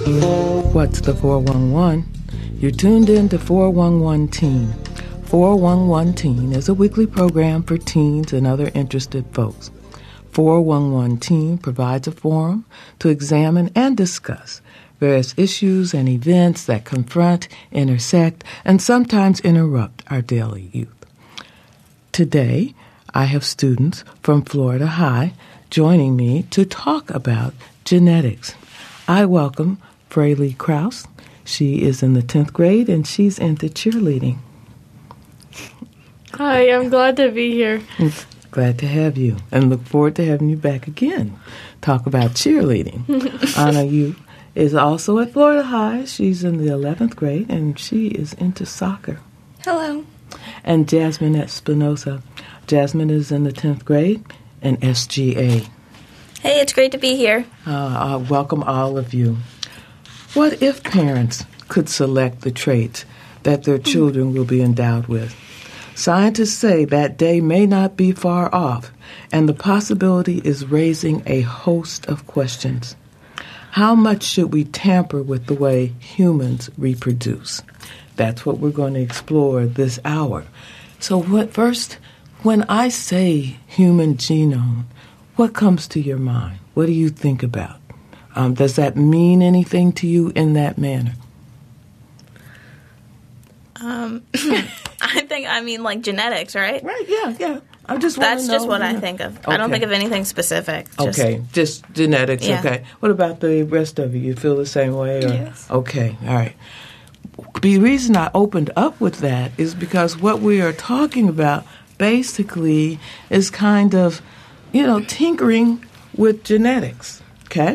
What's the 411? You're tuned in to 411 Teen. 411 Teen is a weekly program for teens and other interested folks. 411 Teen provides a forum to examine and discuss various issues and events that confront, intersect, and sometimes interrupt our daily youth. Today, I have students from Florida High joining me to talk about genetics. I welcome Fraley Krause. She is in the 10th grade and she's into cheerleading. Hi, I'm glad to be here. Glad to have you and look forward to having you back again. Talk about cheerleading. Anna Yu is also at Florida High. She's in the 11th grade and she is into soccer. Hello. And Jasmine Espinosa. Jasmine is in the 10th grade and SGA. Hey, it's great to be here. Welcome all of you. What if parents could select the traits that their children will be endowed with? Scientists say that day may not be far off, and the possibility is raising a host of questions. How much should we tamper with the way humans reproduce? That's what we're going to explore this hour. So first, when I say human genome, what comes to your mind? What do you think about? Does that mean anything to you in that manner? I mean like genetics, right? Right, yeah. That's just what I think of. Okay. I don't think of anything specific. Just genetics, yeah. Okay. What about the rest of you? You feel the same way? Or? Yes. Okay, all right. The reason I opened up with that is because what we are talking about basically is kind of, tinkering with genetics, okay?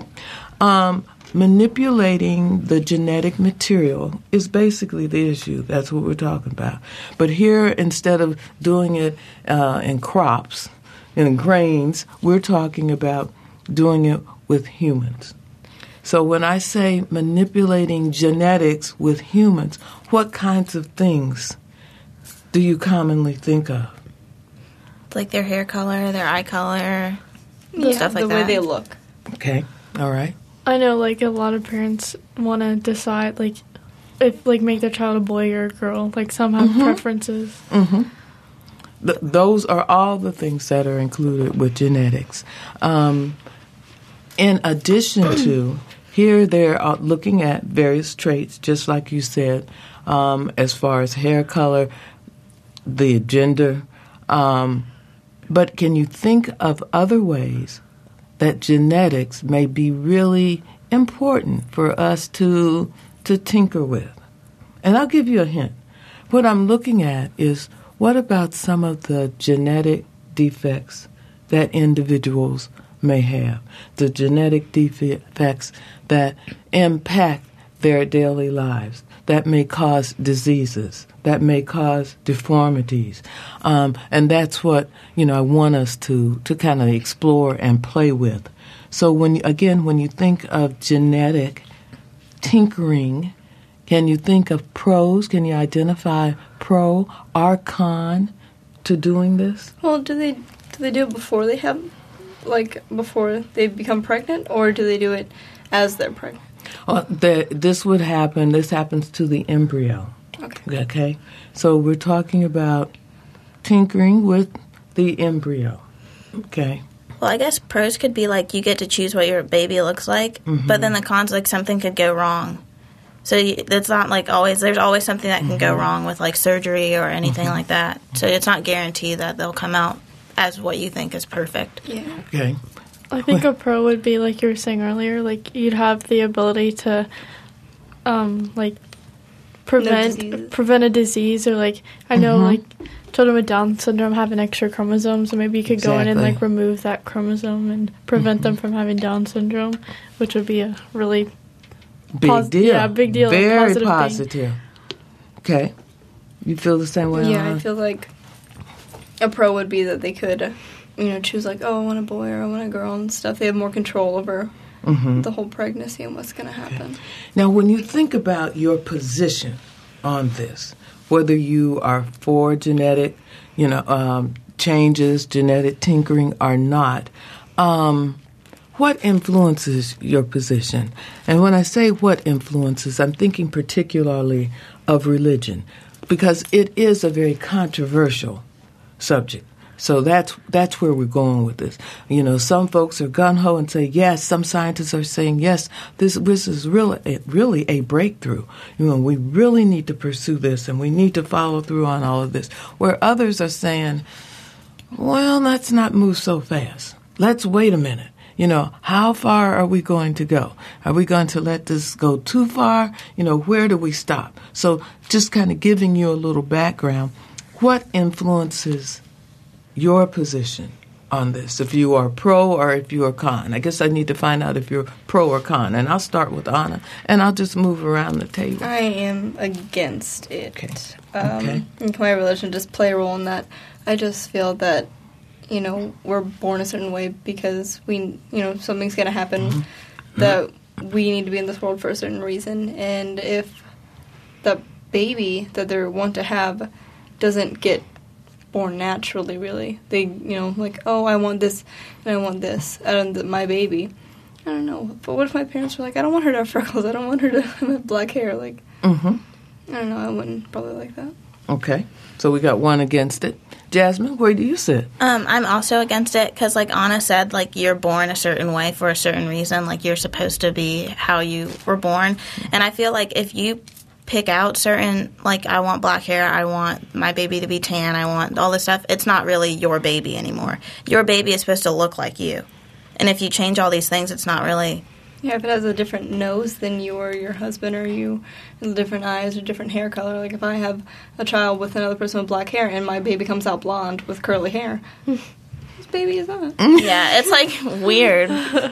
Manipulating the genetic material is basically the issue. That's what we're talking about. But here, instead of doing it in crops, in grains, we're talking about doing it with humans. So when I say manipulating genetics with humans, what kinds of things do you commonly think of? Like their hair color, their eye color, stuff like that. The way they look. Okay, all right. I know, a lot of parents want to decide, if, make their child a boy or a girl. Some have preferences. Mm-hmm. Those are all the things that are included with genetics. In addition to, here they're looking at various traits, just like you said, as far as hair color, the gender. But can you think of other ways that genetics may be really important for us to tinker with? And I'll give you a hint. What I'm looking at is, what about some of the genetic defects that individuals may have, the genetic defects that impact their daily lives, that may cause diseases, that may cause deformities. And that's what, I want us to kind of explore and play with. So when you think of genetic tinkering, can you think of pros? Can you identify pro or con to doing this? Well, do they do it before they have, before they become pregnant, or do they do it as they're pregnant? This would happen. This happens to the embryo. Okay. So we're talking about tinkering with the embryo. Okay. Well, I guess pros could be you get to choose what your baby looks like, but then the cons, something could go wrong. So it's not always, there's always something that can go wrong with surgery or anything like that. So it's not guaranteed that they'll come out as what you think is perfect. Yeah. Okay. I think a pro would be, like you were saying earlier, you'd have the ability to, prevent a disease, or I know children with Down syndrome have an extra chromosome, so maybe you could go in and remove that chromosome and prevent them from having Down syndrome, which would be a really big deal. Yeah, big deal. Very positive. Okay. You feel the same way? Yeah, I feel like a pro would be that they could, choose I want a boy or I want a girl and stuff. They have more control over the whole pregnancy and what's going to happen. Okay. Now, when you think about your position on this, whether you are for genetic, changes, genetic tinkering or not, what influences your position? And when I say what influences, I'm thinking particularly of religion, because it is a very controversial subject. So that's where we're going with this. Some folks are gung-ho and say yes. Some scientists are saying yes. This is really a breakthrough. We really need to pursue this, and we need to follow through on all of this. Where others are saying, well, let's not move so fast. Let's wait a minute. How far are we going to go? Are we going to let this go too far? Where do we stop? So just kind of giving you a little background. What influences your position on this, if you are pro or if you are con? I guess I need to find out if you're pro or con. And I'll start with Anna, and I'll just move around the table. I am against it. Okay. And my religion just play a role in that. I just feel that, we're born a certain way because we, something's going to happen, that we need to be in this world for a certain reason. And if the baby that they want to have doesn't get born naturally, really, they, I want this and I want this out of my baby. I don't know. But what if my parents were like, I don't want her to have freckles, I don't want her to have black hair? I don't know. I wouldn't probably like that. Okay. So we got one against it. Jasmine, where do you sit? I'm also against it because, like Anna said, you're born a certain way for a certain reason. You're supposed to be how you were born. And I feel like if you pick out certain, I want black hair, I want my baby to be tan, I want all this stuff, it's not really your baby anymore. Your baby is supposed to look like you. And if you change all these things, it's not really... Yeah, if it has a different nose than you or your husband, or you, and different eyes or different hair color. If I have a child with another person with black hair and my baby comes out blonde with curly hair, whose baby is that? Yeah, it's weird.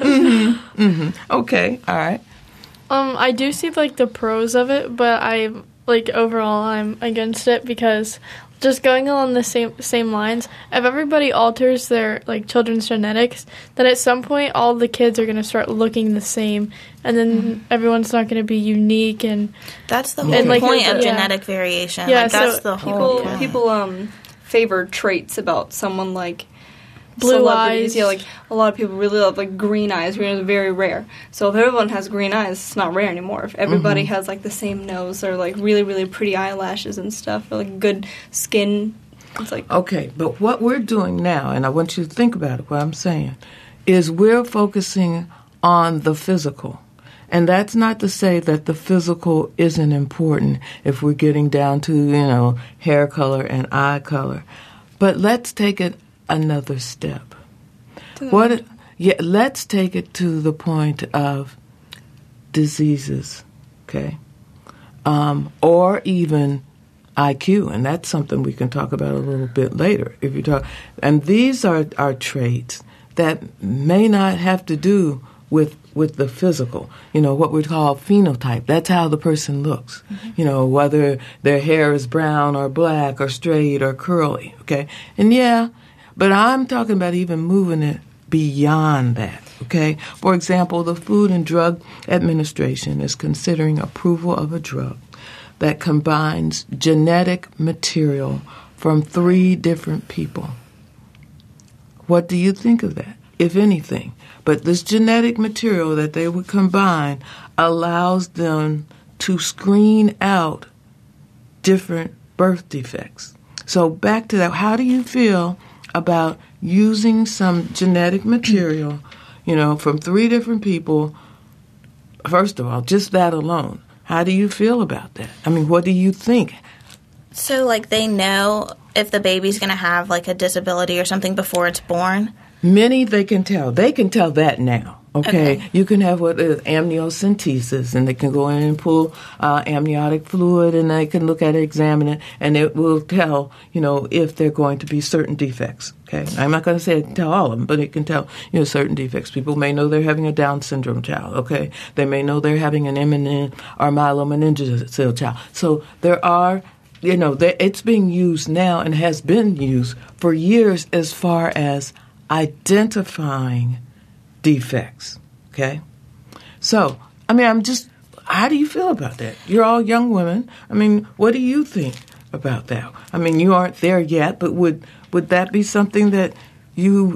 Okay, all right. I do see the pros of it, but overall I'm against it because just going along the same lines, if everybody alters their children's genetics, then at some point all the kids are going to start looking the same, and then everyone's not going to be unique. And that's the whole point of genetic variation. Yeah, that's the whole point. People favor traits about someone blue eyes. Yeah, a lot of people really love green eyes. Green is very rare. So if everyone has green eyes, it's not rare anymore. If everybody has the same nose or really, really pretty eyelashes and stuff, or good skin, it's okay. But what we're doing now, and I want you to think about it, what I'm saying, is we're focusing on the physical. And that's not to say that the physical isn't important if we're getting down to, hair color and eye color. But let's take it another step. Let's take it to the point of diseases, okay? Or even IQ, and that's something we can talk about a little bit later. And these are traits that may not have to do with the physical, what we call phenotype. That's how the person looks, whether their hair is brown or black or straight or curly, okay? And but I'm talking about even moving it beyond that, okay? For example, the Food and Drug Administration is considering approval of a drug that combines genetic material from 3 different people. What do you think of that, if anything? But this genetic material that they would combine allows them to screen out different birth defects. So back to that, how do you feel about using some genetic material, from 3 different people? First of all, just that alone. How do you feel about that? I mean, what do you think? So, they know if the baby's going to have, a disability or something before it's born? Many they can tell. They can tell that now. Okay, you can have what is amniocentesis, and they can go in and pull amniotic fluid, and they can look at it, examine it, and it will tell, if they're going to be certain defects. Okay, I'm not going to say it can tell all of them, but it can tell, certain defects. People may know they're having a Down syndrome child. Okay, they may know they're having an MNN or myelomeningeal child. So there are, it's being used now and has been used for years as far as identifying defects, okay? So, how do you feel about that? You're all young women. What do you think about that? You aren't there yet, but would that be something that you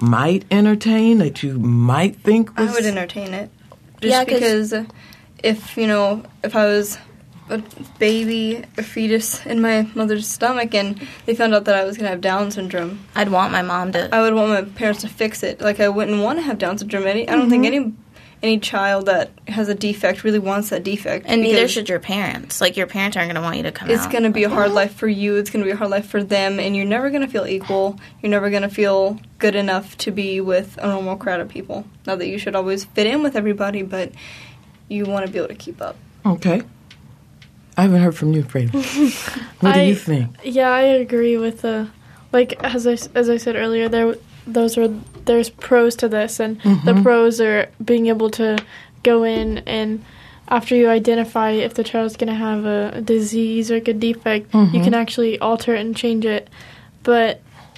might entertain, that you might think was... I would entertain it. Just because if I was a baby, a fetus in my mother's stomach, and they found out that I was going to have Down syndrome, I'd want my mom to... I would want my parents to fix it. Like, I wouldn't want to have Down syndrome. I don't think any child that has a defect really wants that defect. And neither should your parents. Like, your parents aren't going to want you to come out. It's going to be a hard life for you. It's going to be a hard life for them. And you're never going to feel equal. You're never going to feel good enough to be with a normal crowd of people. Not that you should always fit in with everybody, but you want to be able to keep up. Okay. I haven't heard from you, Freddie. What do you think? Yeah, I agree with like, as I said earlier, there's pros to this, and the pros are being able to go in, and after you identify if the child's going to have a disease or a defect, you can actually alter it and change it. But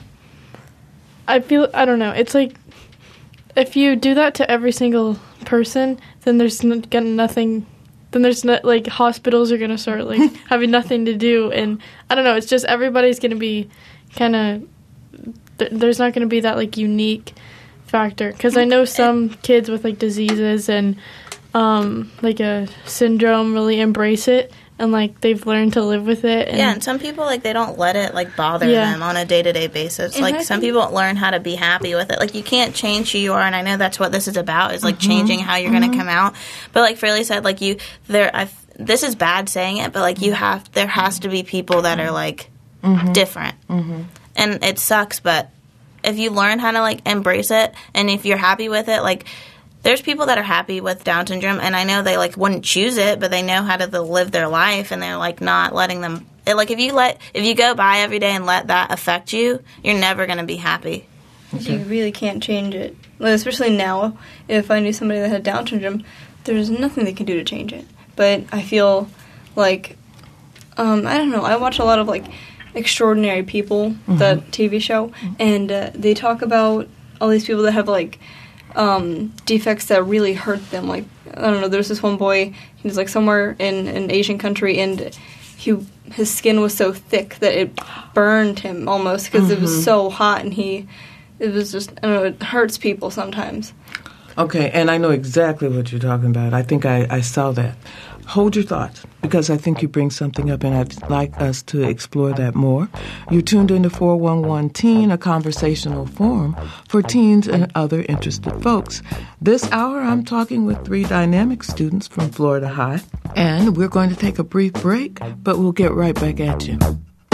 I don't know, it's like, if you do that to every single person, then there's nothing, then there's not, like, hospitals are going to start, like, having nothing to do, and I don't know, it's just everybody's going to be kind of, there's not going to be that, like, unique factor. Because I know some kids with, like, diseases and, like, a syndrome really embrace it. And, like, they've learned to live with it. And some people, like, they don't let it, like, bother them on a day-to-day basis. Like, some people learn how to be happy with it. Like, you can't change who you are, and I know that's what this is about, is, like, changing how you're going to come out. But, like Fraley said, like, this is bad saying it, but, like, there has to be people that are, like, different. And it sucks, but if you learn how to, like, embrace it, and if you're happy with it, like, there's people that are happy with Down syndrome, and I know they, like, wouldn't choose it, but they know how to live their life, and they're, like, not letting them... Like, if you go by every day and let that affect you, you're never going to be happy. You really can't change it. Especially now, if I knew somebody that had Down syndrome, there's nothing they can do to change it. But I feel like... I don't know, I watch a lot of, like, Extraordinary People, the TV show, and they talk about all these people that have, like, defects that really hurt them. Like, I don't know, there's this one boy, he was, like, somewhere in an Asian country, and his skin was so thick that it burned him almost, because it was so hot, and it was just, I don't know, it hurts people sometimes. Okay, and I know exactly what you're talking about. I think I saw that. Hold your thoughts, because I think you bring something up, and I'd like us to explore that more. You tuned into 411 Teen, a conversational forum for teens and other interested folks. This hour, I'm talking with 3 dynamic students from Florida High, and we're going to take a brief break, but we'll get right back at you.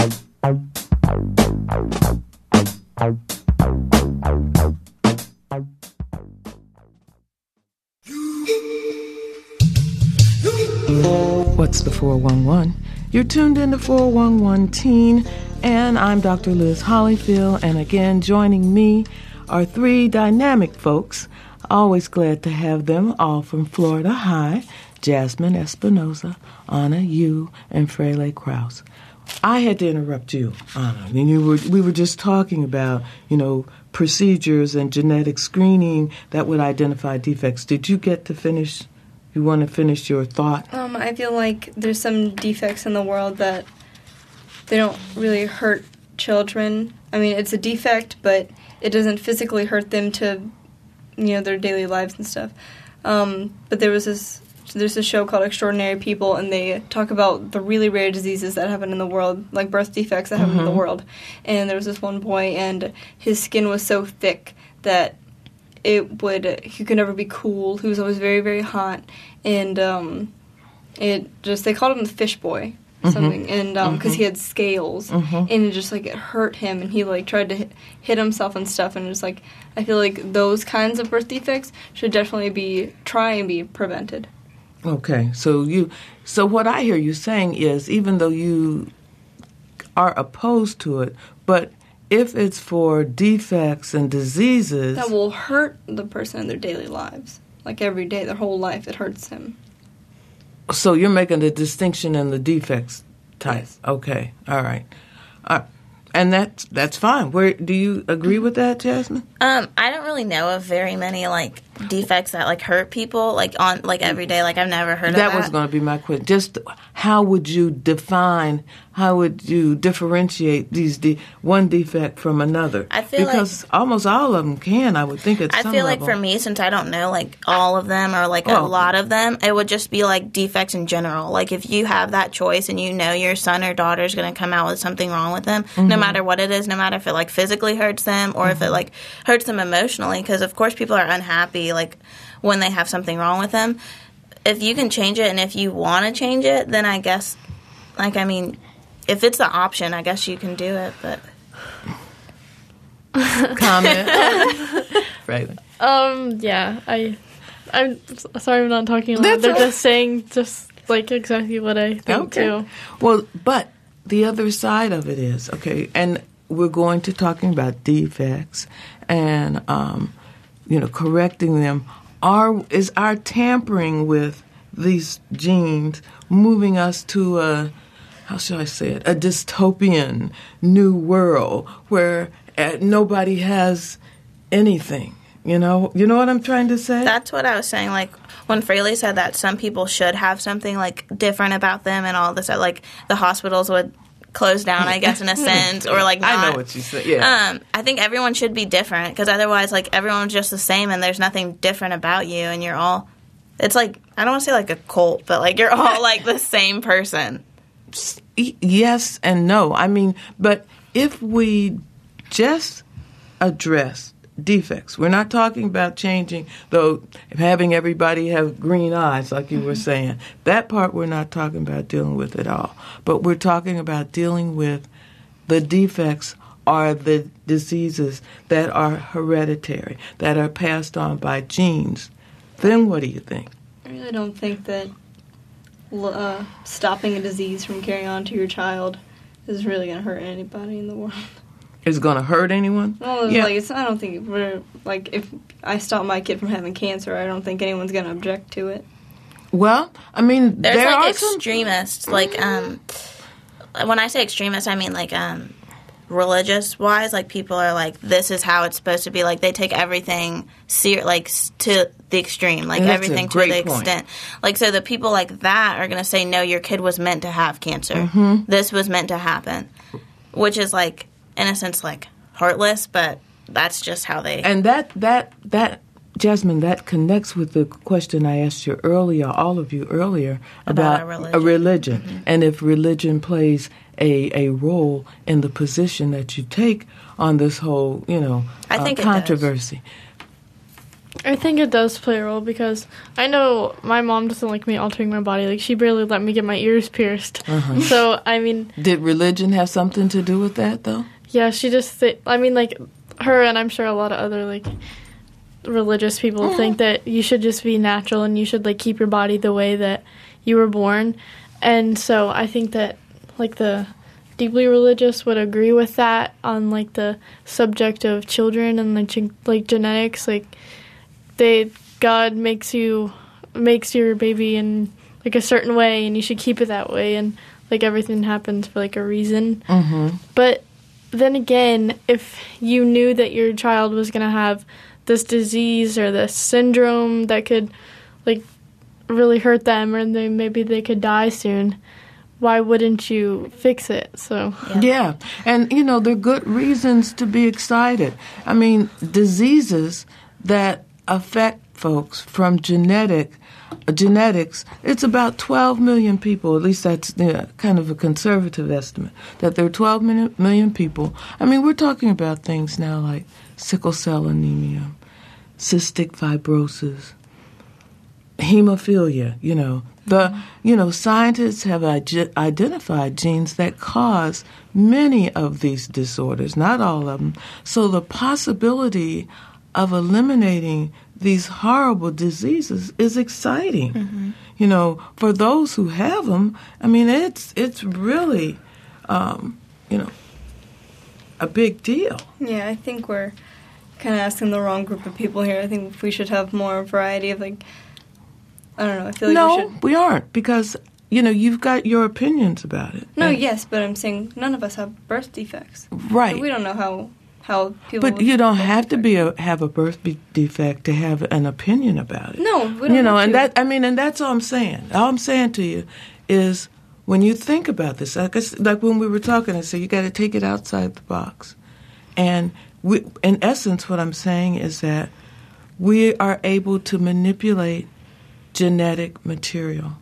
What's the 411? You're tuned into 411 Teen, and I'm Dr. Liz Hollyfield, and again, joining me are 3 dynamic folks. Always glad to have them, all from Florida High: Jasmine Espinoza, Anna Yu, and Fraley Krause. I had to interrupt you, Anna. I mean, we were just talking about, procedures and genetic screening that would identify defects. Did you get to finish? You want to finish your thought? I feel like there's some defects in the world that they don't really hurt children. I mean, it's a defect, but it doesn't physically hurt them to, their daily lives and stuff. But there's this show called Extraordinary People, and they talk about the really rare diseases that happen in the world, like birth defects that happen in the world. And there was this one boy, and his skin was so thick that he could never be cool. He was always very, very hot, and they called him the fish boy or something, and because he had scales, and it just, like, it hurt him, and he, like, tried to hit himself and stuff, and just, like, I feel like those kinds of birth defects should definitely try and be prevented. Okay, so what I hear you saying is, even though you are opposed to it, but if it's for defects and diseases... that will hurt the person in their daily lives. Like, every day, their whole life, it hurts him. So you're making the distinction in the defects type. Yes. Okay, all right. And that's fine. Do you agree with that, Jasmine? I don't really know of very many, like, defects that like hurt people like on like every day. Like I've never heard of that. That was going to be my question. Just how would you differentiate these one defect from another? I feel because almost all of them can. I would think at some level. I feel like for me, since I don't know like all of them or like a lot of them, it would just be like defects in general. Like if you have that choice and you know your son or daughter is going to come out with something wrong with them, no matter what it is, no matter if it like physically hurts them or if it like hurts them emotionally, because of course people are unhappy like when they have something wrong with them. If you can change it and if you want to change it, then I guess, like, I mean, if it's the option, I guess you can do it, but... Comment? Right. Yeah, I'm sorry I'm not talking a lot. They're just saying just, like, exactly what I think, too. Well, but the other side of it is, okay, and we're going to talking about defects and, correcting them. Is our tampering with these genes moving us to a dystopian new world where nobody has anything? You know what I'm trying to say? That's what I was saying. Like when Fraley said that some people should have something like different about them and all this, like the hospitals would close down, I guess, in a sense, or like not. I know what you said. Yeah. I think everyone should be different because otherwise, like everyone's just the same, and there's nothing different about you, and you're all. It's like I don't want to say like a cult, but like you're all like the same person. Yes and no. I mean, but if we just address defects, we're not talking about changing, though, having everybody have green eyes, like you were saying. That part we're not talking about dealing with at all. But we're talking about dealing with the defects or the diseases that are hereditary, that are passed on by genes. Then what do you think? I really don't think that stopping a disease from carrying on to your child is really going to hurt anybody in the world. Is going to hurt anyone? Well, I don't think if I stop my kid from having cancer, I don't think anyone's going to object to it. Well, I mean, there like are extremists. Like, when I say extremists, I mean like religious-wise. Like people are like, this is how it's supposed to be. Like they take everything to the extreme. Like everything to the extent. Like so, the people like that are going to say, no, your kid was meant to have cancer. Mm-hmm. This was meant to happen, which is like. In a sense, like, heartless, but that's just how they... And that Jasmine, that connects with the question I asked you earlier, all of you earlier, about a religion. Mm-hmm. And if religion plays a role in the position that you take on this whole, I think controversy. I think it does play a role because I know my mom doesn't like me altering my body. Like, she barely let me get my ears pierced. Uh-huh. So, I mean... Did religion have something to do with that, though? Yeah, she just... like, her and I'm sure a lot of other, like, religious people think that you should just be natural and you should, like, keep your body the way that you were born. And so I think that, like, the deeply religious would agree with that on, like, the subject of children and, like genetics. Like... God makes your baby in like a certain way, and you should keep it that way, and like everything happens for like a reason. Mm-hmm. But then again, if you knew that your child was going to have this disease or this syndrome that could like really hurt them, or maybe they could die soon, why wouldn't you fix it? So yeah. And there are good reasons to be excited. I mean, diseases that affect folks from genetics, it's about 12 million people, at least that's kind of a conservative estimate, that there are 12 million people. I mean, we're talking about things now like sickle cell anemia, cystic fibrosis, hemophilia, scientists have identified genes that cause many of these disorders, not all of them. So the possibility of eliminating these horrible diseases is exciting. Mm-hmm. For those who have them, I mean, it's really, a big deal. Yeah, I think we're kind of asking the wrong group of people here. I think we should have more variety of, like, I don't know, I feel like we should... No, we aren't, because, you've got your opinions about it. No, yes, but I'm saying none of us have birth defects. Right. So we don't know how... how people. But you don't have to have a birth defect to have an opinion about it. No, we don't. And that's all I'm saying. All I'm saying to you is, when you think about this, like when we were talking, I said you got to take it outside the box. And in essence, what I'm saying is that we are able to manipulate genetic material.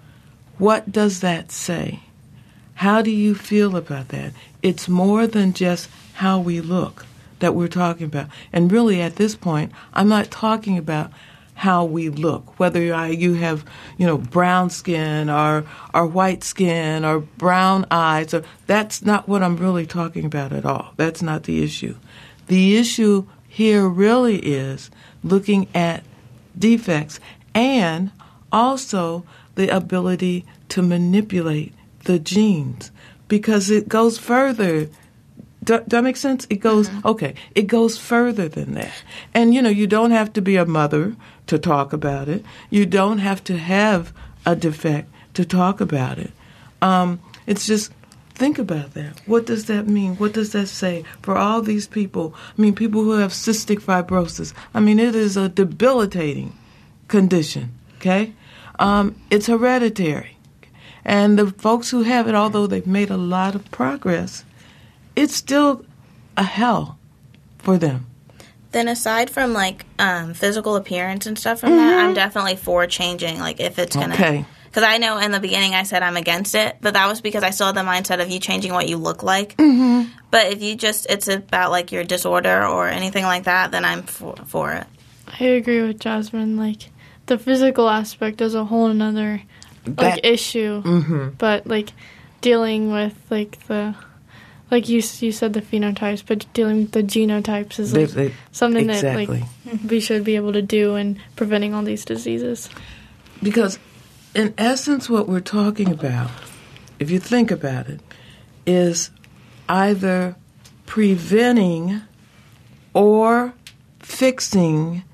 What does that say? How do you feel about that? It's more than just how we look that we're talking about. And really, at this point, I'm not talking about how we look, whether you have, brown skin or white skin or brown eyes. That's not what I'm really talking about at all. That's not the issue. The issue here really is looking at defects and also the ability to manipulate the genes, because it goes further. Does that make sense? It goes, okay, it goes further than that. And, you don't have to be a mother to talk about it. You don't have to have a defect to talk about it. It's just, think about that. What does that mean? What does that say for all these people? People who have cystic fibrosis. It is a debilitating condition, okay? It's hereditary. And the folks who have it, although they've made a lot of progress, it's still a hell for them. Then aside from, physical appearance and stuff from that, I'm definitely for changing, if it's going to... Okay. Because I know in the beginning I said I'm against it, but that was because I still had the mindset of you changing what you look like. Mm-hmm. But if it's about, your disorder or anything like that, then I'm for it. I agree with Jasmine. The physical aspect is a whole another... issue, but dealing with the you said the phenotypes, but dealing with the genotypes is something exactly. that we should be able to do in preventing all these diseases. Because in essence, what we're talking about, if you think about it, is either preventing or fixing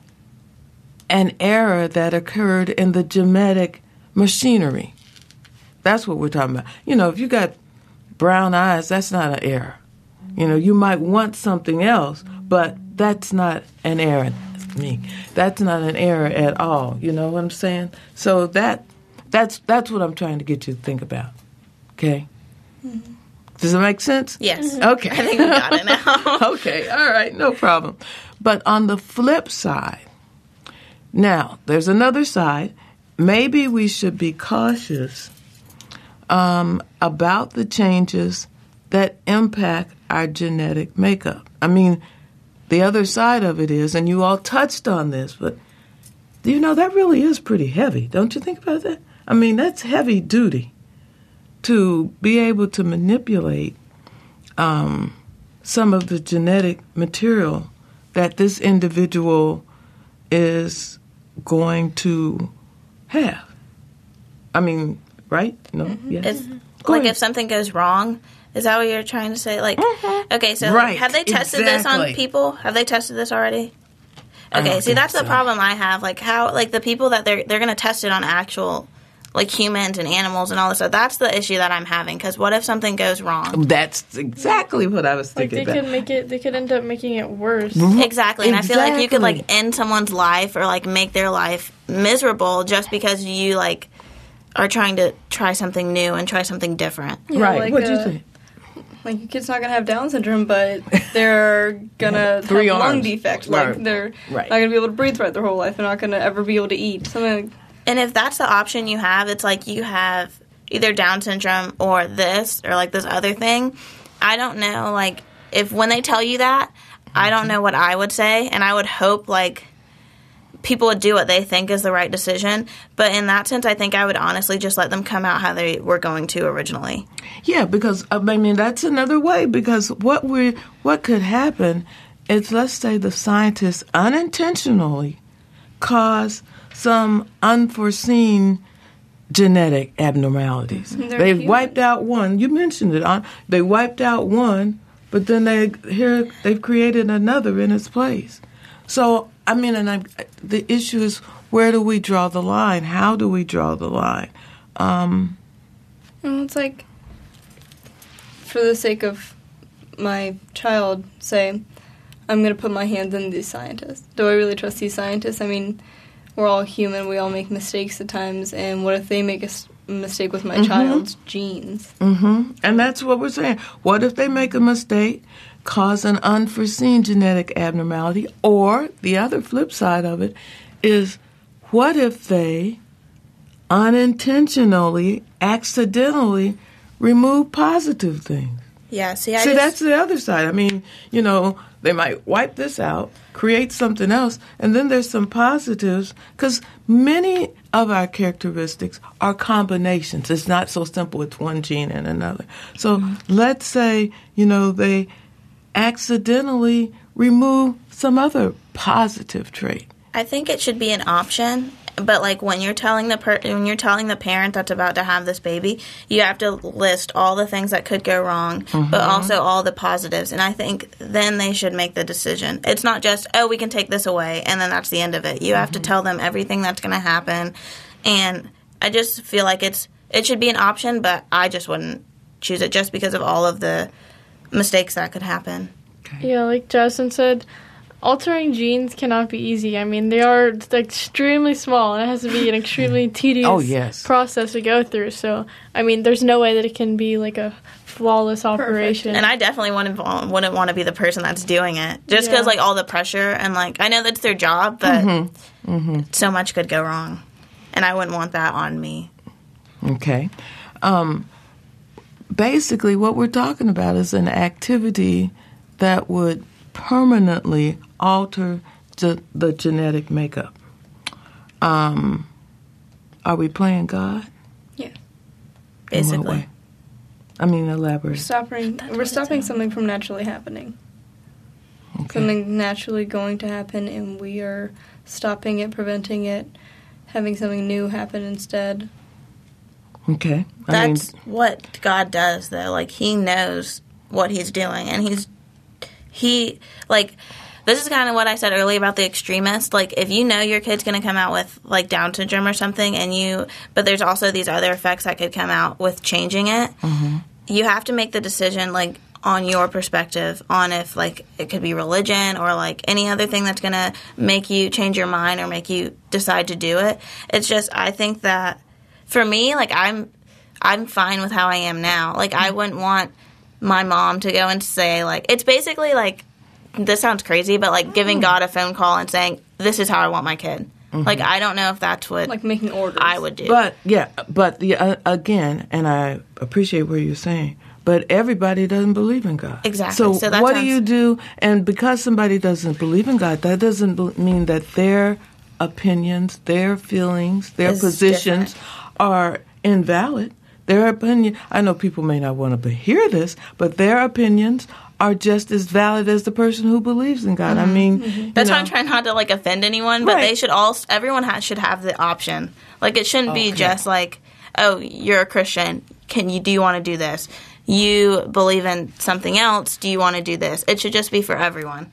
an error that occurred in the genetic machinery. That's what we're talking about. If you got brown eyes, that's not an error. You might want something else, but that's not an error. That's not an error at all. You know what I'm saying? So that's what I'm trying to get you to think about. Okay? Mm-hmm. Does it make sense? Yes. Okay. I think we got it now. Okay. All right. No problem. But on the flip side, now, there's another side. Maybe we should be cautious about the changes that impact our genetic makeup. The other side of it is, and you all touched on this, but that really is pretty heavy. Don't you think about that? That's heavy duty to be able to manipulate some of the genetic material that this individual is going to have. Right? No? Mm-hmm. Yes. If something goes wrong, is that what you're trying to say? Okay, so right. Have they tested this on people? Have they tested this already? Okay, see, that's the problem I have. How the people that they're going to test it on actual, humans and animals and all this stuff. That's the issue that I'm having. Because what if something goes wrong? That's exactly what I was thinking about. They could end up making it worse. Mm-hmm. Exactly. And I feel like you could, end someone's life or, make their life miserable just because you, are trying to try something new and try something different. Yeah, right. What do you think? Your kid's not going to have Down syndrome, but they're going to have lung defects. Right. They're not going to be able to breathe throughout their whole life. They're not going to ever be able to eat. And if that's the option you have, it's you have either Down syndrome or this or this other thing. I don't know, if when they tell you that, I don't know what I would say, and I would hope people would do what they think is the right decision. But in that sense, I think I would honestly just let them come out how they were going to originally. Yeah, because that's another way. Because what could happen is, let's say the scientists unintentionally cause some unforeseen genetic abnormalities. They've wiped out one. You mentioned it. They wiped out one, but then they've created another in its place. So the issue is, where do we draw the line? How do we draw the line? It's for the sake of my child say, I'm going to put my hands in these scientists. Do I really trust these scientists? I mean, we're all human. We all make mistakes at times. And what if they make a mistake with my child's genes? Mm-hmm. And that's what we're saying. What if they make a mistake, cause an unforeseen genetic abnormality? Or the other flip side of it is, what if they unintentionally, accidentally remove positive things? Yeah, see, that's the other side. I mean, they might wipe this out, create something else, and then there's some positives, because many of our characteristics are combinations. It's not so simple, it's one gene and another. So let's say, they accidentally remove some other positive trait. I think it should be an option. But like when you're telling the parent that's about to have this baby, you have to list all the things that could go wrong, but also all the positives. And I think then they should make the decision. It's not just, we can take this away, and then that's the end of it. You have to tell them everything that's going to happen. And I just feel like it should be an option, but I just wouldn't choose it just because of all of the mistakes that could happen. Okay. Yeah, like Justin said, altering genes cannot be easy. I mean, they are extremely small, and it has to be an extremely tedious process to go through. So, I mean, there's no way that it can be like a flawless operation. Perfect. And I definitely wouldn't want to be the person that's doing it. Just because, all the pressure, and, I know that's their job, but so much could go wrong. And I wouldn't want that on me. Okay. Basically, what we're talking about is an activity that would permanently alter the genetic makeup. Are we playing God? Yeah. Basically. In what way? I mean, elaborate. We're stopping something from naturally happening. Okay. Something naturally going to happen, and we are stopping it, preventing it, having something new happen instead. Okay. That's what God does, though. He knows what he's doing, and this is kind of what I said earlier about the extremists. If you know your kid's going to come out with, Down syndrome or something, but there's also these other effects that could come out with changing it, you have to make the decision, on your perspective, on if, it could be religion or, any other thing that's going to make you change your mind or make you decide to do it. It's just, I think that, for me, I'm fine with how I am now. I wouldn't want my mom to go and say, it's basically, this sounds crazy, but, giving God a phone call and saying, this is how I want my kid. I don't know if that's what making orders I would do. But, again, and I appreciate what you're saying, but everybody doesn't believe in God. Exactly. So what do you do? And because somebody doesn't believe in God, that doesn't mean that their opinions, their feelings, their positions are invalid. Their opinion, I know people may not want to hear this, but their opinions are just as valid as the person who believes in God. I mean, that's why I'm trying not to offend anyone, but they should everyone should have the option. It shouldn't be just you're a Christian. Do you want to do this? You believe in something else. Do you want to do this? It should just be for everyone.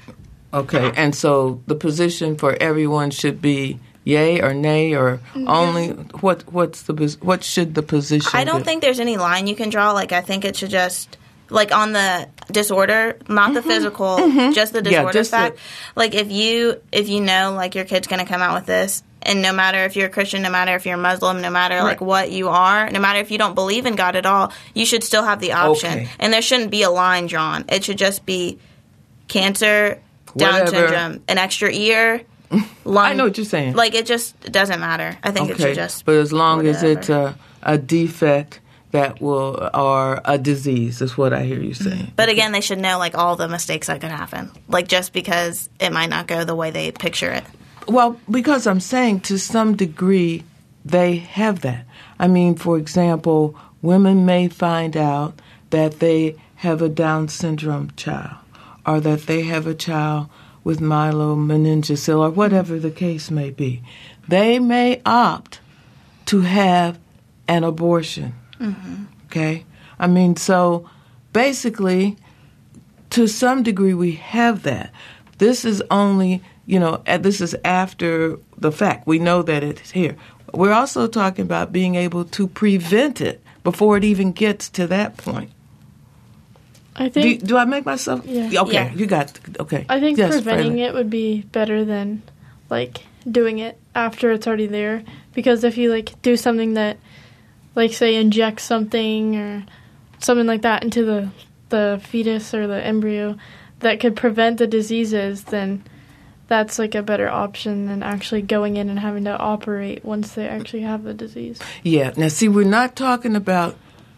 Okay, and so the position for everyone should be yay or nay, or only what should the position be? I don't think there's any line you can draw. I think it should just on the disorder, not the physical, just the disorder fact. If you know your kid's going to come out with this, and no matter if you're a Christian, no matter if you're Muslim, no matter what you are, no matter if you don't believe in God at all, you should still have the option. Okay. And there shouldn't be a line drawn. It should just be cancer, Down syndrome, an extra ear. Lung. I know what you're saying. It just doesn't matter. I think it should just. But as long as it's a defect that will, or a disease, is what I hear you saying. But again, they should know all the mistakes that could happen. Just because it might not go the way they picture it. Well, because I'm saying to some degree they have that. I mean, for example, women may find out that they have a Down syndrome child, or that they have a child with myelomeningocele, or whatever the case may be. They may opt to have an abortion. Okay? I mean, so basically, to some degree, we have that. This is only, this is after the fact. We know that it's here. We're also talking about being able to prevent it before it even gets to that point. I think. Do I make myself? Yeah. Okay, yeah. You got. Okay. I think preventing Freddie. it would be better than like doing it after it's already there. Because if you like do something that, like say, inject something or something like that into the fetus or the embryo that could prevent the diseases, then that's like a better option than actually going in and having to operate once they actually have the disease. Yeah. Now, see, we're not talking about,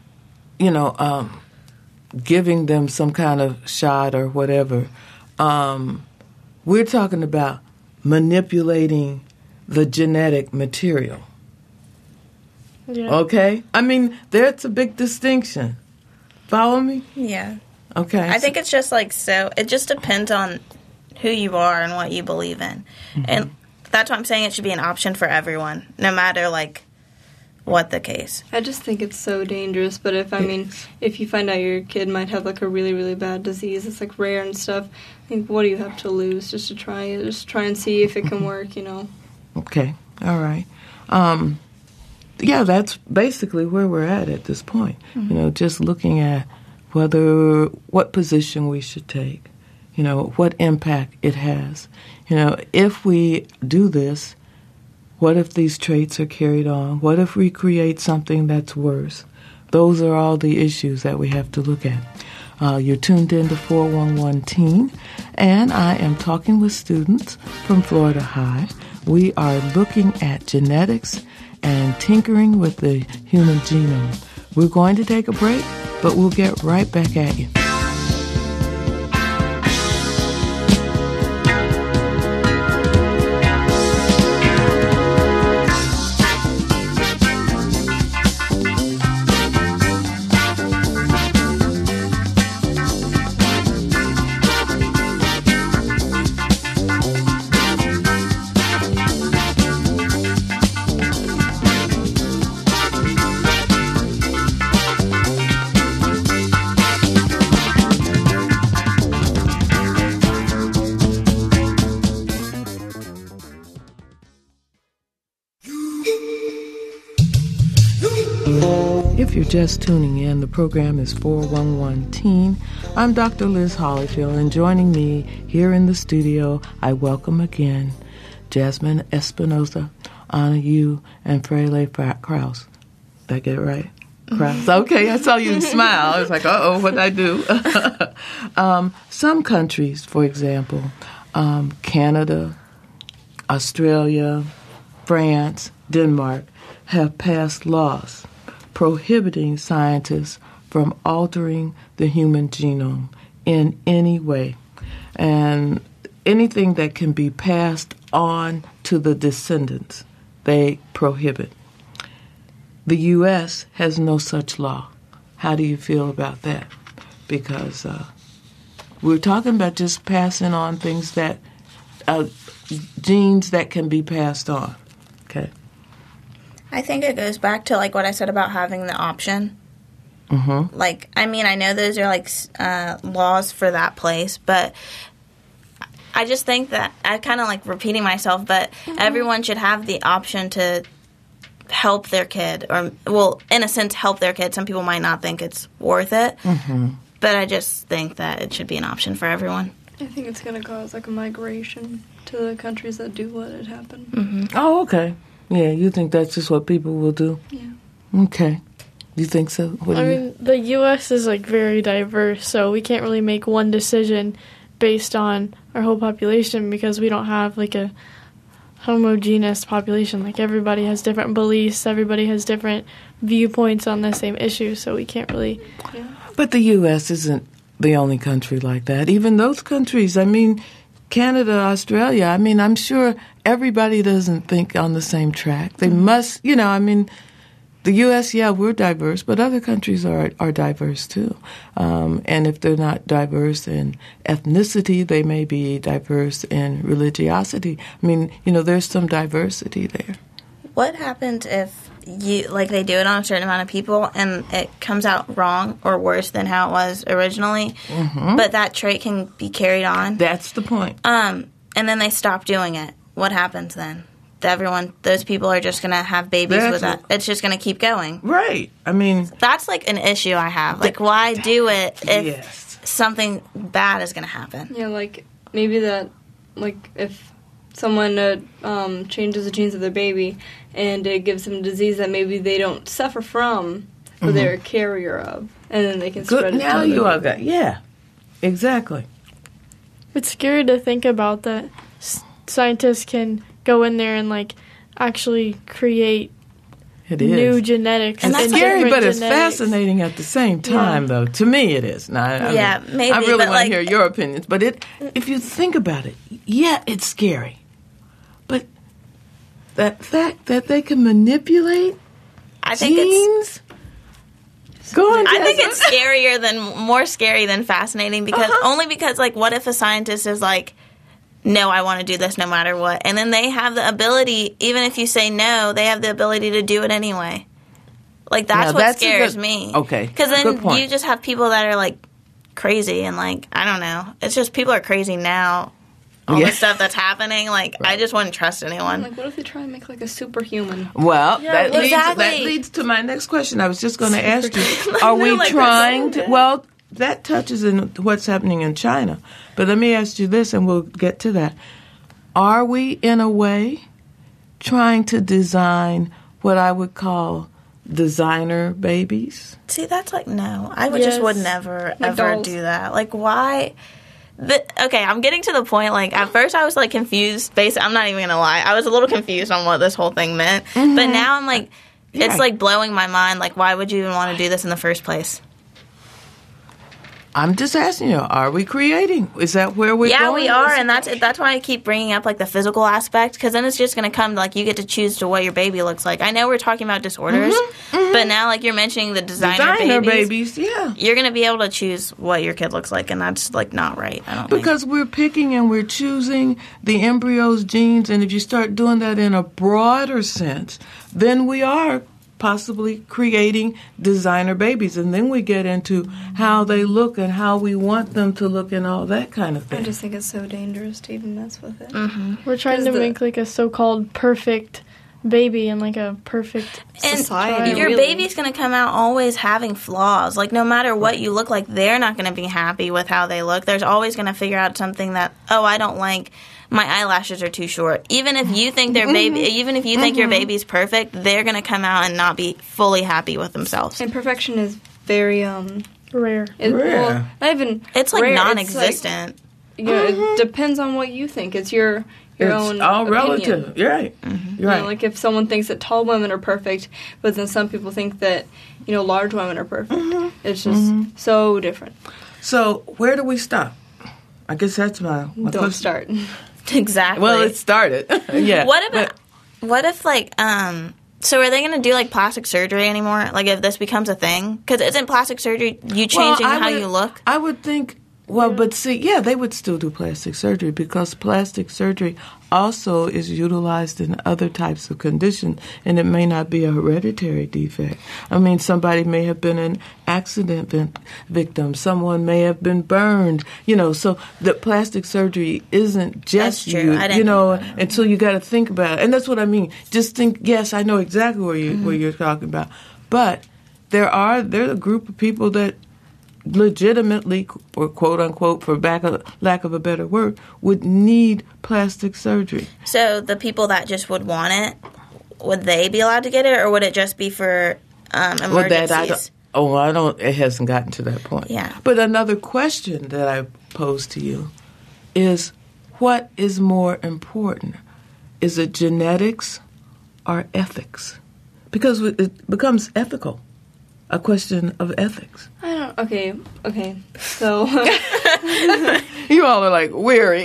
giving them some kind of shot or whatever. We're talking about manipulating the genetic material. Yeah. Okay? I mean, there's a big distinction. Follow me? Yeah. Okay. I think it's just like it just depends on who you are and what you believe in. Mm-hmm. And that's why I'm saying it should be an option for everyone, no matter like what the case. I just think it's so dangerous, but if you find out your kid might have like a really, really bad disease, it's like rare and stuff, I think what do you have to lose just to try it? Just try and see if it can work, Okay. All right. Yeah, that's basically where we're at this point. Mm-hmm. Just looking at what position we should take, what impact it has. If we do this, what if these traits are carried on? What if we create something that's worse? Those are all the issues that we have to look at. You're tuned in to 411 Teen, and I am talking with students from Florida High. We are looking at genetics and tinkering with the human genome. We're going to take a break, but we'll get right back at you. If you're just tuning in, the program is 411 Teen. I'm Dr. Liz Hollyfield, and joining me here in the studio, I welcome again Jasmine Espinoza, Anna Yu, and Freyleigh Krause. Did I get it right? Krause. Okay, I saw you smile. I was like, uh-oh, what'd I do? Some countries, for example, Canada, Australia, France, Denmark, have passed laws prohibiting scientists from altering the human genome in any way. And anything that can be passed on to the descendants, they prohibit. The U.S. has no such law. How do you feel about that? Because we're talking about just passing on things that, genes that can be passed on. Okay. I think it goes back to, like, what I said about having the option. Mm-hmm. Like, I mean, I know those are, like, laws for that place, but I just think that, I kind of, like, repeating myself, but everyone should have the option to help their kid, or, well, in a sense, help their kid. Some people might not think it's worth it, but I just think that it should be an option for everyone. I think it's going to cause, like, a migration to the countries that do let it happen. Mm-hmm. Oh, okay. Yeah, you think that's just what people will do? Yeah. Okay. You think so? I mean, the U.S. is, like, very diverse, so we can't really make one decision based on our whole population because we don't have, like, a homogeneous population. Like, everybody has different beliefs, everybody has different viewpoints on the same issue, so we can't really... Yeah. But the U.S. isn't the only country like that. Even those countries, I mean... Canada, Australia, I mean, I'm sure everybody doesn't think on the same track. They must, I mean, the U.S., yeah, we're diverse, but other countries are diverse too. And if they're not diverse in ethnicity, they may be diverse in religiosity. I mean, there's some diversity there. What happens if they do it on a certain amount of people and it comes out wrong or worse than how it was originally, but that trait can be carried on? That's the point. And then they stop doing it. What happens then? Those people are just going to have babies with that. It's just going to keep going. Right. I mean... That's like an issue I have. Like, why do it if... Yes. something bad is going to happen. Yeah, like maybe that, like if someone changes the genes of their baby and it gives them a disease that maybe they don't suffer from, but they're a carrier of, and then they can spread it. Now you all got, exactly. It's scary to think about that scientists can go in there and like actually create new genetics. And that's scary, but it's fascinating at the same time, though. To me, it is. Now, maybe. I really want to hear your opinions, but if you think about it, it's scary. But that fact that they can manipulate genes. I think it's more scary than fascinating because only because like what if a scientist is like, no, I want to do this no matter what, and then they have the ability, even if you say no, they have the ability to do it anyway. Like that's what scares me. Okay, because then you just have people that are like crazy and like I don't know. It's just people are crazy now. All the stuff that's happening, like I just wouldn't trust anyone. Like, what if they try and make like a superhuman? Well, that leads to my next question. I was just going to ask you: are we trying to? Well, that touches in what's happening in China. But let me ask you this, and we'll get to that. Are we, in a way, trying to design what I would call designer babies? See, that's like no. I would never ever do that. Like, why? Okay, I'm getting to the point, like, at first I was, like, confused. I'm not even going to lie. I was a little confused on what this whole thing meant. Mm-hmm. But now I'm, like, it's, like, blowing my mind. Like, why would you even want to do this in the first place? I'm just asking you, are we creating? Is that where we're going? Yeah, we are, and that's why I keep bringing up, like, the physical aspect, because then it's just going to come, like, you get to choose to what your baby looks like. I know we're talking about disorders, but now, like, you're mentioning the designer babies. You're going to be able to choose what your kid looks like, and that's, like, not right, I don't think. Because we're picking and we're choosing the embryo's genes, and if you start doing that in a broader sense, then we are possibly creating designer babies, and then we get into how they look and how we want them to look and all that kind of thing. I just think it's so dangerous to even mess with it. We're trying to make like a so-called perfect baby and like a perfect society. And your baby's going to come out always having flaws. Like no matter what you look like, they're not going to be happy with how they look. There's always going to figure out something that, I don't like. My eyelashes are too short. Even if you think your baby's perfect, they're going to come out and not be fully happy with themselves. And perfection is very rare. Well, not even it's like rare. Non-existent. It's like, it depends on what you think. It's your own It's all opinion. relative. You're right. You're right. Like if someone thinks that tall women are perfect, but then some people think that large women are perfect. It's just so different. So where do we stop? I guess that's my Don't question. Start. Exactly. Well, it started. Yeah. What if like so are they going to do like plastic surgery anymore? Like if this becomes a thing? Because isn't plastic surgery you changing how you look? I would think. Well, but see, they would still do plastic surgery because plastic surgery also is utilized in other types of conditions, and it may not be a hereditary defect. I mean, somebody may have been an accident victim. Someone may have been burned. So the plastic surgery isn't just you. And so you got to think about it. And that's what I mean. Just think, yes, I know exactly where you're talking about. But there's a group of people that legitimately, or quote unquote, for lack of a better word, would need plastic surgery. So the people that just would want it, would they be allowed to get it, or would it just be for emergencies? It hasn't gotten to that point. Yeah. But another question that I pose to you is, what is more important? Is it genetics or ethics? Because it becomes ethical. A question of ethics. Okay. So you all are like weary.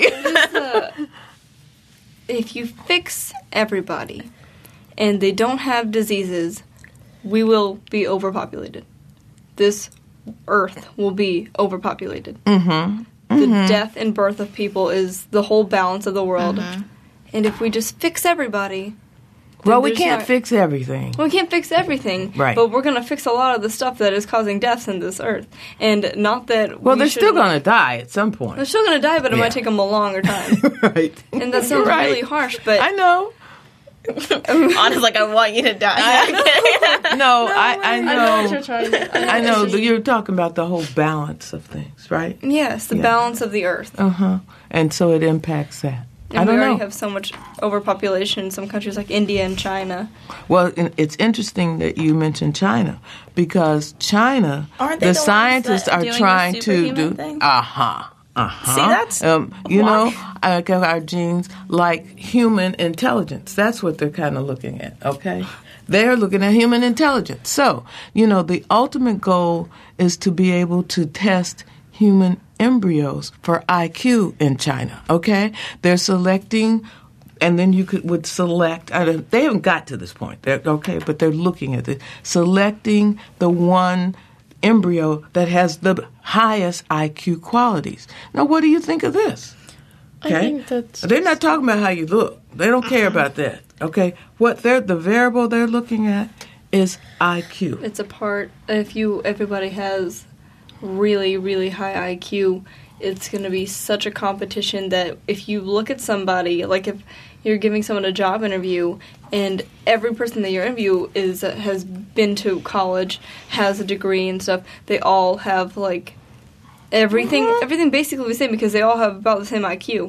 If you fix everybody and they don't have diseases, we will be overpopulated. This earth will be overpopulated. The death and birth of people is the whole balance of the world. And if we just fix everybody... Well, we can't fix everything. We can't fix everything. Right. But we're going to fix a lot of the stuff that is causing deaths in this earth. And not that they're still going to die at some point. They're still going to die, but it might take them a longer time. Right. And that sounds really harsh, but... I know. Anna's like, I want you to die. No, I know. I know what you're trying to. I know that you're talking about the whole balance of things, right? Yes, the balance of the earth. And so it impacts that. And I don't we already know. have so much overpopulation in some countries like India and China. Well, it's interesting that you mentioned China, because China, Aren't they the the ones scientists that are doing the trying to superhuman do. thing? See, that's you know, why? our genes like human intelligence. That's what they're kind of looking at. Okay, they're looking at human intelligence. So, you know, the ultimate goal is to be able to test human embryos for IQ in China. Okay, they're selecting. And then you would select. They haven't got to this point. But they're looking at it, selecting the one embryo that has the highest IQ qualities. Now, what do you think of this? Okay, I think they're not talking about how you look. They don't care about that. Okay, the variable they're looking at is IQ. It's a part. If everybody has really, really high IQ, it's going to be such a competition that if you look at somebody, like if you're giving someone a job interview and every person that you interview has been to college, has a degree and stuff, they all have like everything basically the same because they all have about the same IQ.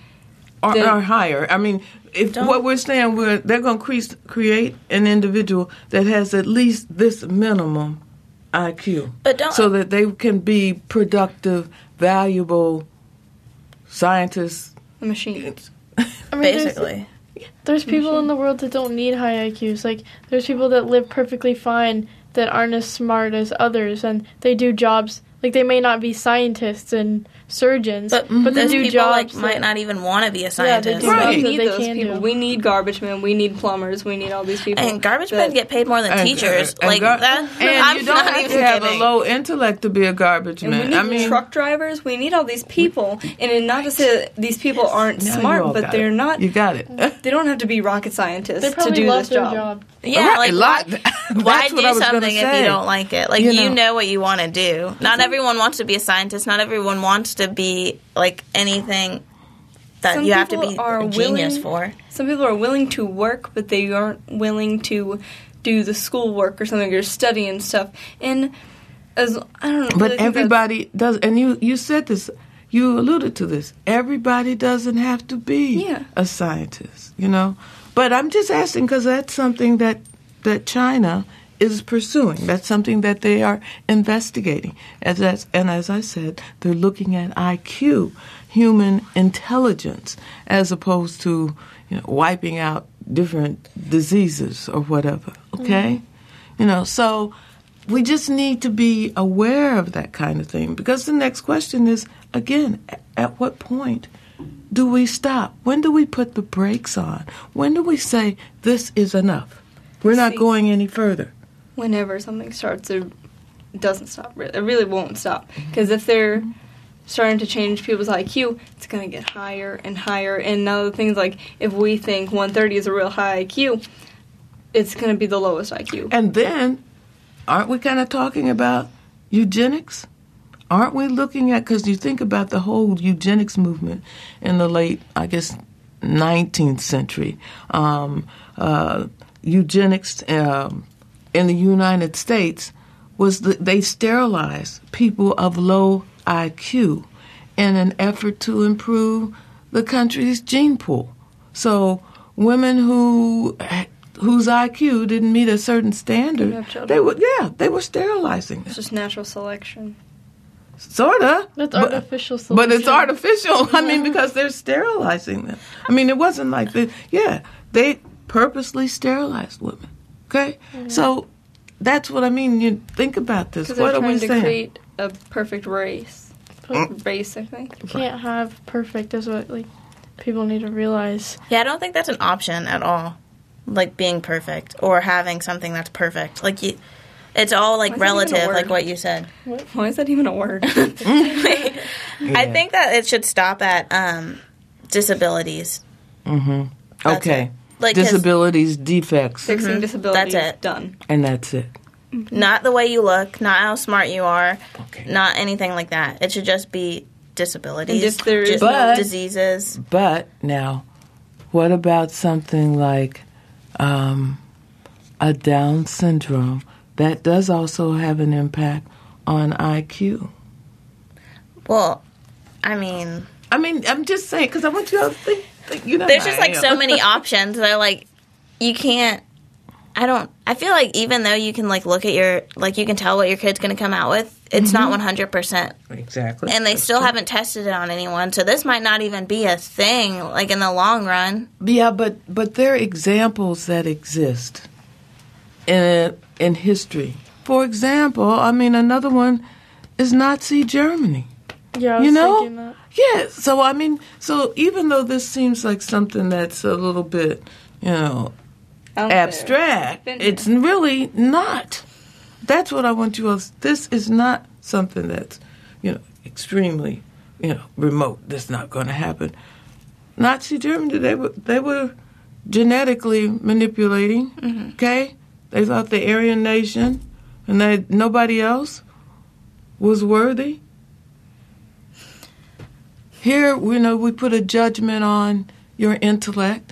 Or higher. I mean, what we're saying, they're going to create an individual that has at least this minimum IQ, so that they can be productive, valuable scientists. Machines. I mean, Basically. There's people in the world that don't need high IQs. Like, there's people that live perfectly fine that aren't as smart as others, and they do jobs. Like, they may not be scientists and surgeons, but they do people jobs might not even want to be a scientist. Yeah, Right. they do We need jobs that those they people. can do. We need garbage men. We need plumbers. We need all these people. And garbage men get paid more than teachers. And like that. And I'm you don't not have even to have kidding. a low intellect to be a garbage And man. we need truck drivers. We need all these people. And not to say that these people aren't Now you smart, all but got they're it. not. You got it. They don't have to be rocket scientists They to probably do love this their job. job. Yeah, Right, like why why that's what do I was gonna something if say. you don't like it? Like You know. what you want to do. Not everyone wants to be a scientist. Not everyone wants to be like anything that Some you have to people be are a genius willing- for. Some people are willing to work, but they aren't willing to do the schoolwork or something or study and stuff. And as I don't know, But really think everybody does, and you said this, you alluded to this. Everybody doesn't have to be a scientist, you know. But I'm just asking because that's something that China is pursuing. That's something that they are investigating. And as I said, they're looking at IQ, human intelligence, as opposed to wiping out different diseases or whatever. Okay, so. We just need to be aware of that kind of thing, because the next question is, again, at what point do we stop? When do we put the brakes on? When do we say, this is enough? We're not going any further. whenever something starts, it doesn't stop. It really won't stop. Because if they're starting to change people's IQ, it's going to get higher and higher. And now the things like, if we think 130 is a real high IQ, it's going to be the lowest IQ. And then, aren't we kind of talking about eugenics? Aren't we looking at, because you think about the whole eugenics movement in the late, 19th century. Eugenics in the United States was they sterilized people of low IQ in an effort to improve the country's gene pool. So women whose IQ didn't meet a certain standard, they were sterilizing them. It's just natural selection. Sorta. That's artificial selection. But it's artificial. I mean, because they're sterilizing them. I mean, it wasn't like this. Yeah, they purposely sterilized women. Okay? Mm-hmm. So that's what I mean. You think about this. Because what they're are we trying to saying? create a perfect race. Basically. You can't have perfect, is what people need to realize. Yeah, I don't think that's an option at all. Like being perfect or having something that's perfect. It's all relative, like what you said. Why is that even a word? I think that it should stop at disabilities. Mm-hmm. Okay. Like disabilities, defects. Fixing disabilities. That's it. Done. And that's it. Not the way you look, not how smart you are, not anything like that. It should just be disabilities, just there is diseases. But now, what about something like a Down syndrome, that does also have an impact on IQ. Well, I'm just saying, because I want you to think there's just like so many options that like you can't. I feel like even though you can like look at you can tell what your kid's going to come out with, it's not 100%. Exactly. And they still haven't tested it on anyone, so this might not even be a thing like in the long run. Yeah, but there are examples that exist in history. For example, another one is Nazi Germany. Yeah, I was thinking that. Yeah, so even though this seems like something that's a little bit, abstract, it's really not. That's what I want you all. This is not something that's, extremely, remote. That's not going to happen. Nazi Germany, they were genetically manipulating. Mm-hmm. Okay, they thought the Aryan nation and nobody else was worthy. Here, we put a judgment on your intellect.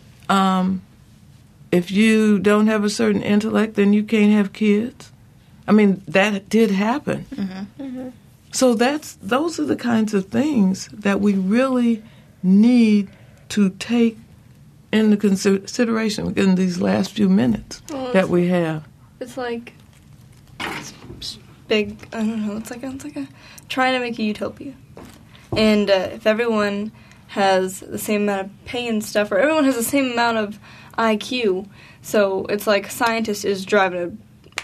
If you don't have a certain intellect, then you can't have kids. That did happen. Mm-hmm. Mm-hmm. So those are the kinds of things that we really need to take into consideration in these last few minutes that we have. It's like big. I don't know. It's like a trying to make a utopia. And if everyone has the same amount of pay and stuff, or everyone has the same amount of IQ, so it's like a scientist is driving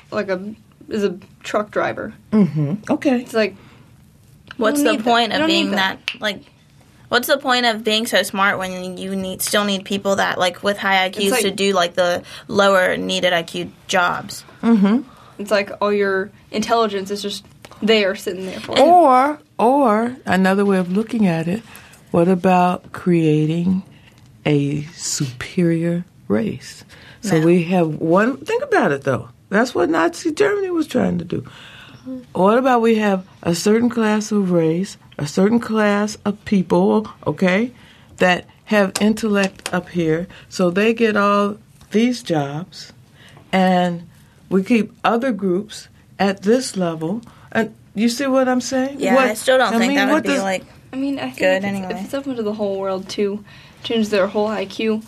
is a truck driver. Mm-hmm. Okay. It's like, what's the point of being that? Like, what's the point of being so smart when you still need people that like with high IQs to do like the lower needed IQ jobs? Mm-hmm. It's like all your intelligence is just there, sitting there for you. Or another way of looking at it, what about creating a superior race? So we have one. Think about it, though. That's what Nazi Germany was trying to do. Mm-hmm. What about we have a certain class of race, a certain class of people, okay, that have intellect up here, so they get all these jobs, and we keep other groups at this level. And you see what I'm saying? Yeah, I still don't think that would be like. I think good if it's open to the whole world to change their whole IQ,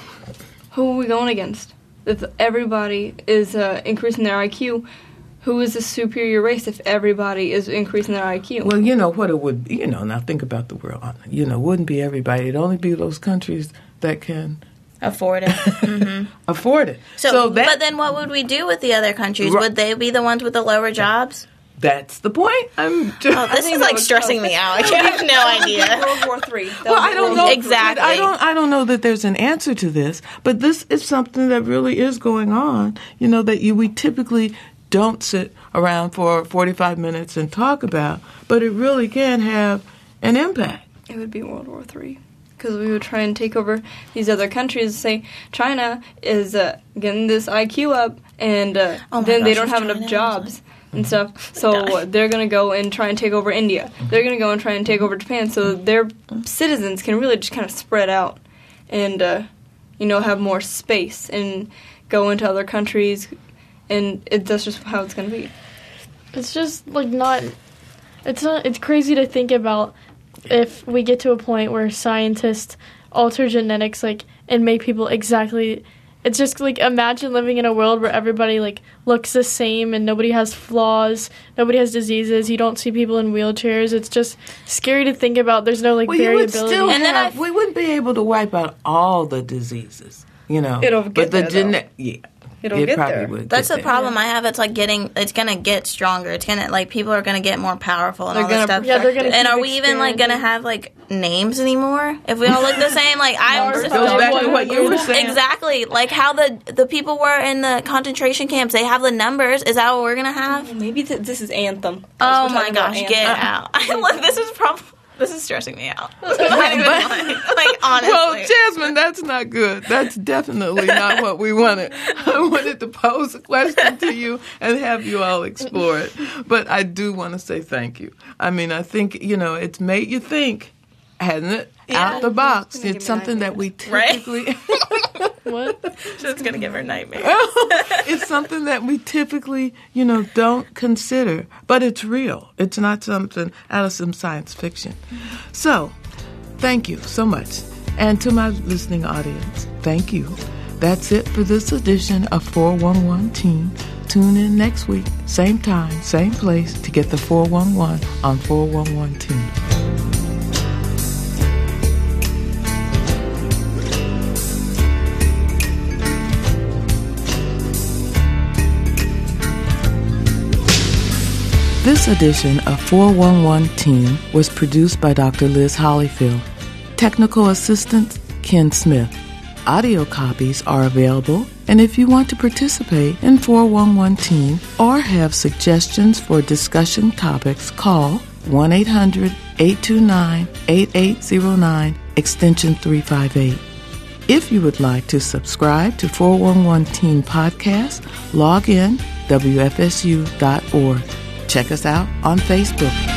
who are we going against? If everybody is increasing their IQ, who is the superior race if everybody is increasing their IQ? Well, what it would, now think about the world. It wouldn't be everybody. It'd only be those countries that can afford it. Mm-hmm. Afford it. But then what would we do with the other countries? Would they be the ones with the lower jobs? That's the point. This is like stressing me out. I have no idea. World War III. Well, I don't know exactly. I don't know that there's an answer to this, but this is something that really is going on. That we typically don't sit around for 45 minutes and talk about, but it really can have an impact. It would be World War III. Because we would try and take over these other countries and say, China is getting this IQ up, and then they don't have enough jobs and stuff. So they're going to go and try and take over India. They're going to go and try and take over Japan. So their citizens can really just kind of spread out and, have more space and go into other countries. And that's just how it's going to be. It's just, it's crazy to think about if we get to a point where scientists alter genetics, and make people exactly... It's just, imagine living in a world where everybody, looks the same and nobody has flaws, nobody has diseases, you don't see people in wheelchairs. It's just scary to think about. There's no, variability. We wouldn't be able to wipe out all the diseases, It'll get there, yeah. It'll get there. That's the problem I have. It's it's going to get stronger. It's going to, people are going to get more powerful and all this stuff. Yeah, they're going to. And are we even, going to have, names anymore? If we all look the same? It goes back to what you were saying. Exactly. How the people were in the concentration camps, they have the numbers. Is that what we're going to have? Maybe this is Anthem. Oh, my gosh. Get out. This is stressing me out. Honestly. Well, Jasmine, that's not good. That's definitely not what we wanted. I wanted to pose a question to you and have you all explore it. But I do want to say thank you. I think, it's made you think, hasn't it? Yeah. Out the box. It's something that we typically... What? It's going to give her nightmares. It's something that we typically, don't consider, but it's real. It's not something out of some science fiction. So, thank you so much. And to my listening audience, thank you. That's it for this edition of 411 Teen. Tune in next week, same time, same place, to get the 411 on 411 Teen. This edition of 411 Teen was produced by Dr. Liz Hollyfield. Technical assistance, Ken Smith. Audio copies are available, and if you want to participate in 411 Teen or have suggestions for discussion topics, call 1-800-829-8809, extension 358. If you would like to subscribe to 411 Teen Podcast, log in WFSU.org. Check us out on Facebook.